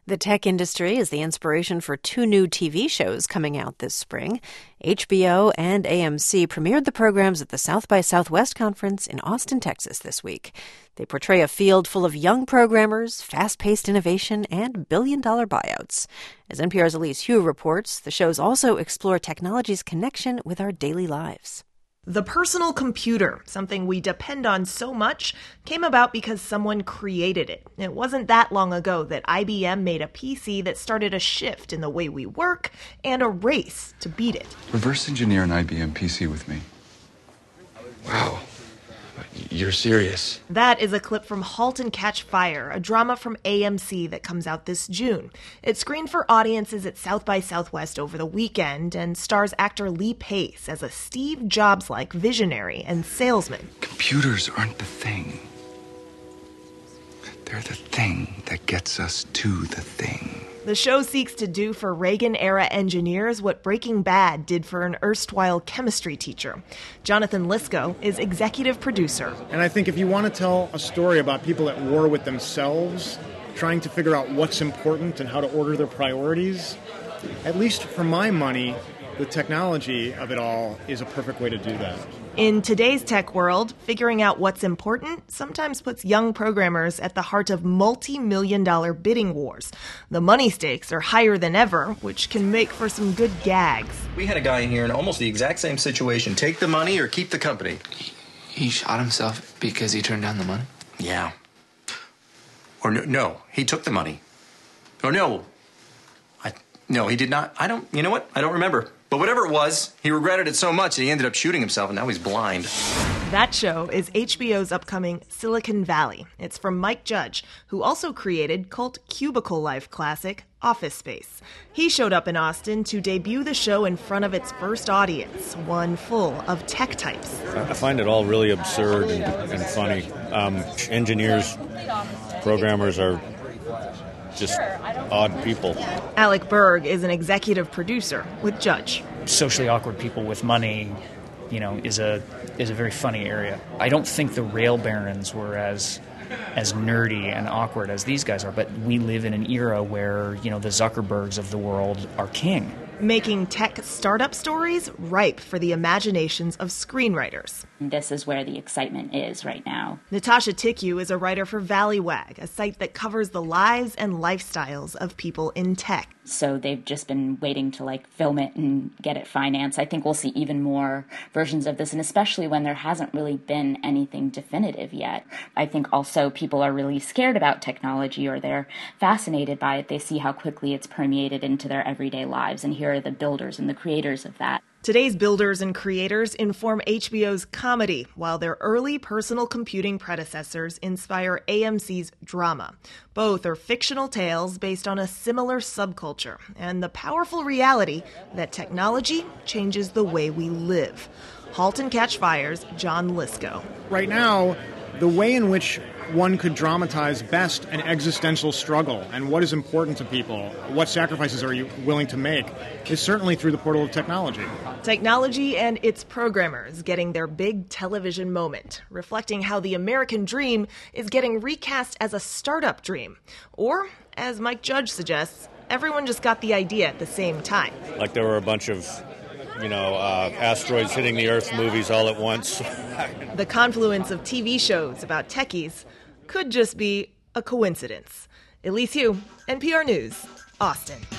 The tech industry is the inspiration for two new TV shows coming out this spring. HBO and AMC premiered the programs at the South by Southwest conference in Austin, Texas this week. They portray a field full of young programmers, fast-paced innovation, and billion-dollar buyouts. As NPR's Elise Hu reports, the shows also explore technology's connection with our daily lives. The personal computer, something we depend on so much, came about because someone created it. It wasn't that long ago that IBM made a PC that started a shift in the way we work and a race to beat it. Reverse engineer an IBM PC with me. Wow. You're serious. That is a clip from *Halt and Catch Fire*, a drama from AMC that comes out this June. It screened for audiences at South by Southwest over the weekend and stars actor Lee Pace as a Steve Jobs-like visionary and salesman. Computers aren't the thing. They're the thing that gets us to the thing. The show seeks to do for Reagan-era engineers what Breaking Bad did for an erstwhile chemistry teacher. Jonathan Lisco is executive producer. And I think if you want to tell a story about people at war with themselves, trying to figure out what's important and how to order their priorities, at least for my money, the technology of it all is a perfect way to do that. In today's tech world, figuring out what's important sometimes puts young programmers at the heart of multi-million-dollar bidding wars. The money stakes are higher than ever, which can make for some good gags. We had a guy in here in almost the exact same situation. Take the money or keep the company. He shot himself because he turned down the money? Yeah. Or no, he took the money. Or no, he did not. You know what? I don't remember. But whatever it was, he regretted it so much that he ended up shooting himself, and now he's blind. That show is HBO's upcoming Silicon Valley. It's from Mike Judge, who also created cult cubicle life classic Office Space. He showed up in Austin to debut the show in front of its first audience, one full of tech types. I find it all really absurd and funny. Engineers, programmers are just odd people. Alec Berg is an executive producer with Judge. Socially awkward people with money, is a very funny area. I don't think the rail barons were as nerdy and awkward as these guys are, but we live in an era where, the Zuckerbergs of the world are king. Making tech startup stories ripe for the imaginations of screenwriters. This is where the excitement is right now. Natasha Tiku is a writer for Valleywag, a site that covers the lives and lifestyles of people in tech. So they've just been waiting to film it and get it financed. I think we'll see even more versions of this, and especially when there hasn't really been anything definitive yet. I think also people are really scared about technology, or they're fascinated by it. They see how quickly it's permeated into their everyday lives, and here are the builders and the creators of that. Today's builders and creators inform HBO's comedy, while their early personal computing predecessors inspire AMC's drama. Both are fictional tales based on a similar subculture and the powerful reality that technology changes the way we live. *Halt and Catch Fire's John Lisco. Right now, the way in which one could dramatize best an existential struggle and what is important to people, what sacrifices are you willing to make, is certainly through the portal of technology. Technology and its programmers getting their big television moment, reflecting how the American dream is getting recast as a startup dream. Or, as Mike Judge suggests, everyone just got the idea at the same time. Like there were a bunch of asteroids hitting the Earth movies all at once. The confluence of TV shows about techies could just be a coincidence. Elise Hu, NPR News, Austin.